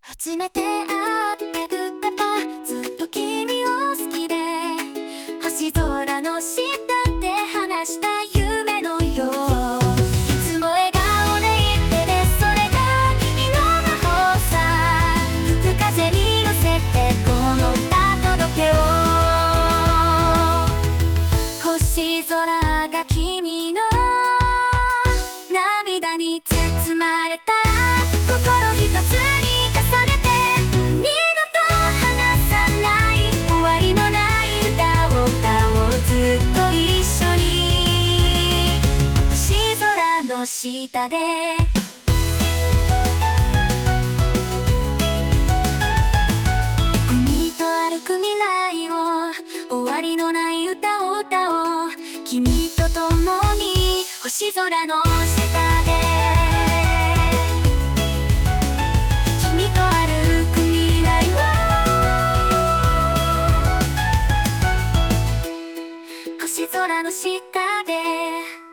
初めて会ってくったばずっと君を好きで星空の下で話した夢のよういつも笑顔でいてねそれが君の魔法さ吹く風に乗せてこの歌届けよう星空が君の涙に包まれた心一つに重ねて二度と離さない終わりのない歌を歌おうずっと一緒に星空の下で君と歩く未来を終わりのない歌を歌おう君と共に星空の下で君と歩く未来を星空の下で